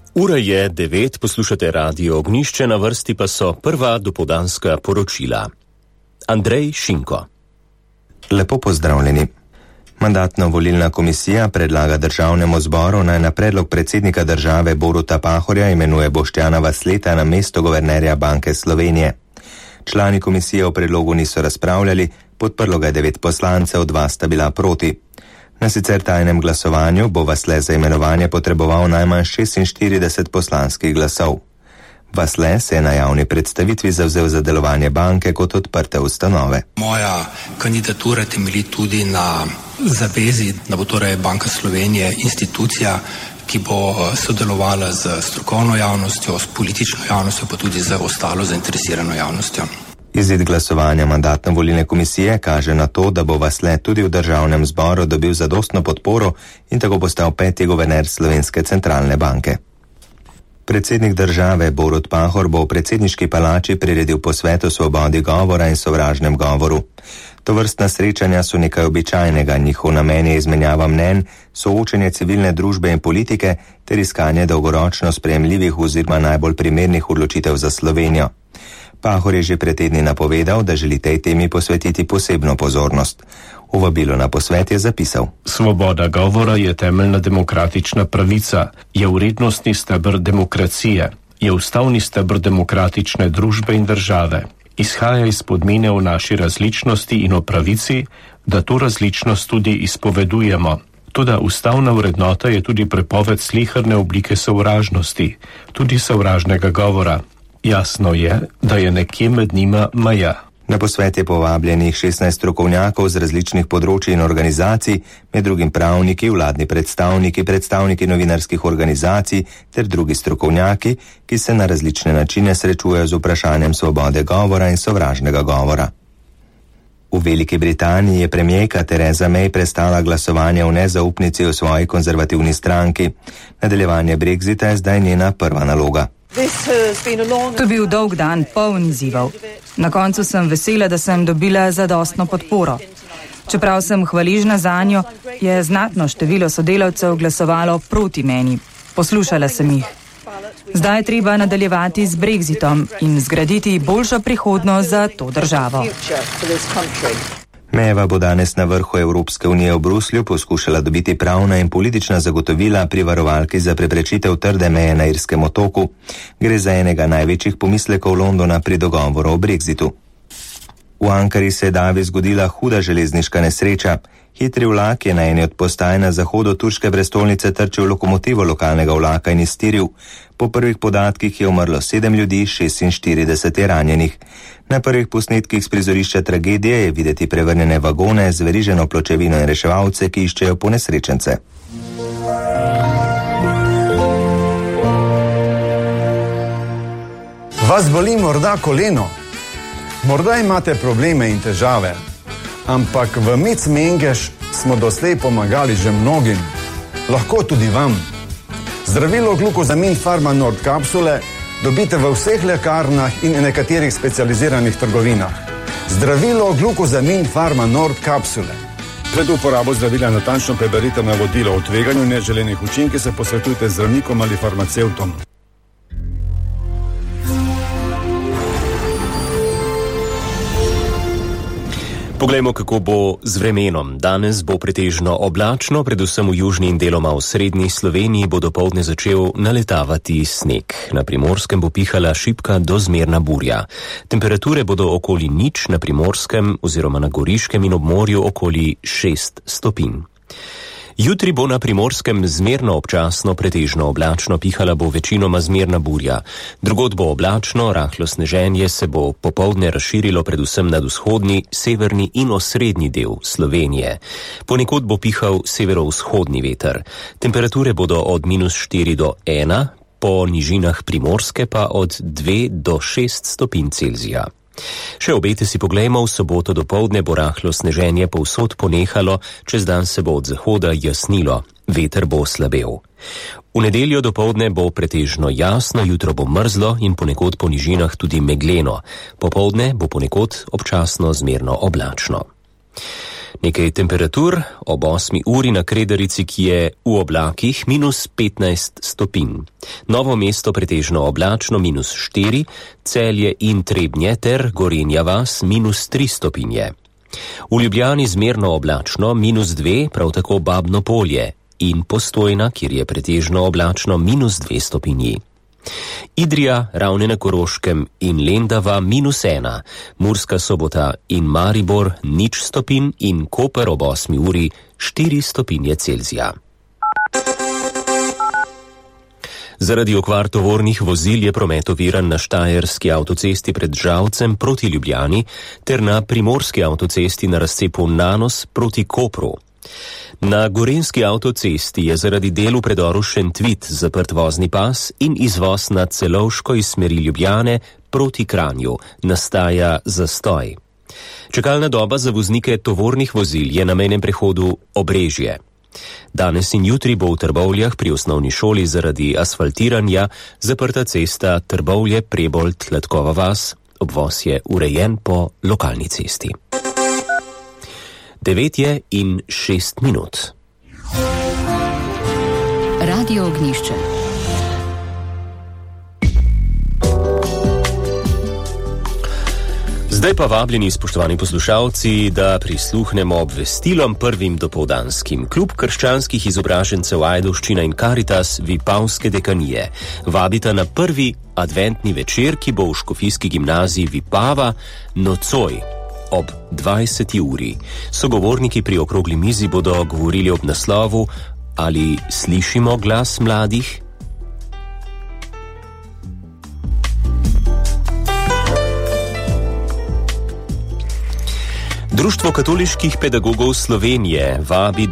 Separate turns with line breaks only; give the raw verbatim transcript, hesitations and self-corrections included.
Ura je devet, poslušate Radio Ognjišče, na vrsti pa so prva dopoldanska poročila. Andrej Šinko.
Lepo pozdravljeni. Mandatno-volilna komisija predlaga državnemu zboru naj na predlog predsednika države Boruta Pahorja imenuje Boštjana Vasleta na mesto guvernerja Banke Slovenije. Člani komisije o predlogu niso razpravljali, podprlo ga je devet poslancev, dva sta bila proti. Na sicer tajnem glasovanju bo Vasle za imenovanje potreboval najmanj šestinštirideset poslanskih glasov. Vasle se je na javni predstavitvi zavzel za delovanje banke kot odprte ustanove.
Moja kandidatura temelji tudi na zavezi, da bo torej Banka Slovenije institucija, ki bo sodelovala z strokovno javnostjo, s politično javnostjo, pa tudi z ostalo zainteresirano javnostjo.
Izid glasovanja mandatno-volilne komisije kaže na to, da bo Vasle tudi v državnem zboru dobil zadostno podporo in tako postal peti guverner Slovenske centralne banke. Predsednik države Borut Pahor bo v predsedniški palači priredil posvet o svobodi govora in sovražnem govoru. Tovrstna srečanja so nekaj običajnega, njihov namen je izmenjava mnenj, soočenje civilne družbe in politike ter iskanje dolgoročno sprejemljivih oziroma najbolj primernih odločitev za Slovenijo. Pahor je že pred tedni napovedal, da želi tej temi posvetiti posebno pozornost. V vabilu na posvet je zapisal:
Svoboda govora je temeljna demokratična pravica, je vrednostni steber demokracije, je ustavni steber demokratične družbe in države. Izhaja iz podmine o naši različnosti in o pravici, da to različnost tudi izpovedujemo. Toda ustavna vrednota je tudi prepoved sleherne oblike sovražnosti, tudi sovražnega govora. Jasno je, da je nekje med njima meja.
Na posvet je povabljenih šestnajst strokovnjakov z različnih področij in organizacij, med drugim pravniki, vladni predstavniki, predstavniki novinarskih organizacij ter drugi strokovnjaki, ki se na različne načine srečujejo z vprašanjem svobode govora in sovražnega govora. V Veliki Britaniji je premijerka Theresa May prestala glasovanje o nezaupnici v svoji konzervativni stranki. Nadaljevanje Brexita je zdaj njena prva naloga.
To je bil dolg dan, poln izzivov. Na koncu sem vesela, da sem dobila zadostno podporo. Čeprav sem hvaležna zanjo, je znatno število sodelavcev glasovalo proti meni. Poslušala sem jih. Zdaj je treba nadaljevati z Brexitom in zgraditi boljšo prihodnost za to državo.
Mayjeva bo danes na vrhu Evropske unije v Bruslju poskušala dobiti pravna in politična zagotovila pri varovalki za preprečitev trde meje na Irskem otoku. Gre za enega največjih pomislekov Londona pri dogovoru o Brexitu. V Ankari se je davi zgodila huda železniška nesreča. Hitri vlak je na eni od postaj na zahodu turške prestolnice trčil lokomotivo lokalnega vlaka in iztiril. Po prvih podatkih je umrlo sedem ljudi, šestinštirideset je ranjenih. Na prvih posnetkih z prizorišča tragedije je videti prevrnjene vagone z veriženo pločevino in reševalce, ki iščejo ponesrečence.
Vas boli morda koleno? Morda imate probleme in težave, ampak v Mic Mengeš smo doslej pomagali že mnogim, lahko tudi vam. Zdravilo Glukozamin Pharma Nord kapsule dobite v vseh lekarnah in nekaterih specializiranih trgovinah. Zdravilo Glukozamin Pharma Nord kapsule.
Pred uporabo zdravila natančno preberite navodilo o tveganju neželenih učinkov, se posvetujte z zdravnikom ali farmacevtom.
Poglejmo, kako bo z vremenom. Danes bo pretežno oblačno, predvsem v južni in deloma v srednji Sloveniji bo dopoldne začel naletavati sneg. Na Primorskem bo pihala šibka do zmerna burja. Temperature bodo okoli nič, na Primorskem oziroma na Goriškem in ob morju okoli šest stopinj. Jutri bo na Primorskem zmerno občasno pretežno oblačno, pihala bo večinoma zmerna burja. Drugod bo oblačno, rahlo sneženje se bo popoldne razširilo predvsem nad vzhodni, severni in osrednji del Slovenije. Ponekod bo pihal severovzhodni veter. Temperature bodo od minus štiri do ena, po nižinah Primorske pa od dve do šest stopinj Celzija. Še obete si poglejmo, v soboto dopoldne bo rahlo sneženje povsod ponehalo, čez dan se bo od zahoda jasnilo, veter bo slabel. V nedeljo dopoldne bo pretežno jasno, jutro bo mrzlo in ponekod po nižinah tudi megleno. Popoldne bo ponekod občasno zmerno oblačno. Nekaj temperatur ob osmi uri na Kredarici, ki je v oblakih, minus petnajst stopinj. Novo mesto pretežno oblačno, minus štiri, Celje in Trebnje ter Gorenja vas, minus tri stopinje. V Ljubljani zmerno oblačno, minus dve, prav tako Babno Polje in Postojna, kjer je pretežno oblačno, minus dve stopinji. Idrija, Ravne na Koroškem in Lendava minus ena, Murska Sobota in Maribor nič stopinj in Koper ob osmi uri štiri stopinje Celzija. Zaradi okvar tovornih vozil je promet oviran na štajerski avtocesti pred Žalcem proti Ljubljani ter na primorski avtocesti na razcepu Nanos proti Kopru. Na gorenjski avtocesti je zaradi del v predoru Šentvit zaprt vozni pas in izvoz na Celovško iz smeri Ljubljane proti Kranju. Nastaja zastoj. Čakalna doba za voznike tovornih vozil je na mejnem prehodu Obrežje. Danes in jutri bo v Trbovljah pri osnovni šoli zaradi asfaltiranja zaprta cesta Trbovlje-Prebold-Tlatkova vas, obvoz je urejen po lokalni cesti. Devet je in šest minut.
Radio Ognjišče.
Zdaj pa vabljeni, spoštovani poslušalci, da prisluhnemo obvestilom prvim dopoldanskim. Klub krščanskih izobražencev Ajdovščina in Karitas Vipavske dekanije vabita na prvi adventni večer, ki bo v škofijski gimnaziji Vipava nocoj ob dvajseti uri. Sogovorniki pri okrogli mizi bodo govorili ob naslovu Ali slišimo glas mladih? Društvo katoliških pedagogov Slovenije vabi